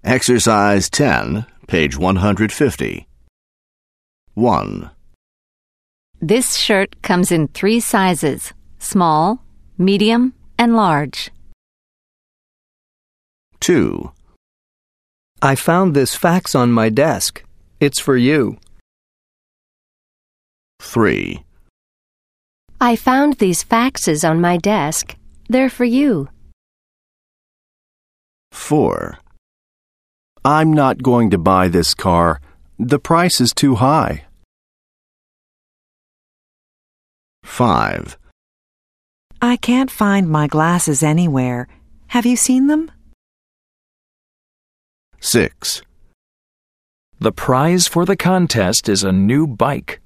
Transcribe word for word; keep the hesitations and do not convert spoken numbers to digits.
Exercise ten, page one hundred fifty. one. This shirt comes in three sizes: small, medium, and large. two. I found this fax on my desk. It's for you. three. I found these faxes on my desk. They're for you. four. I'm not going to buy this car. The price is too high. five. I can't find my glasses anywhere. Have you seen them? six. The prize for the contest is a new bike.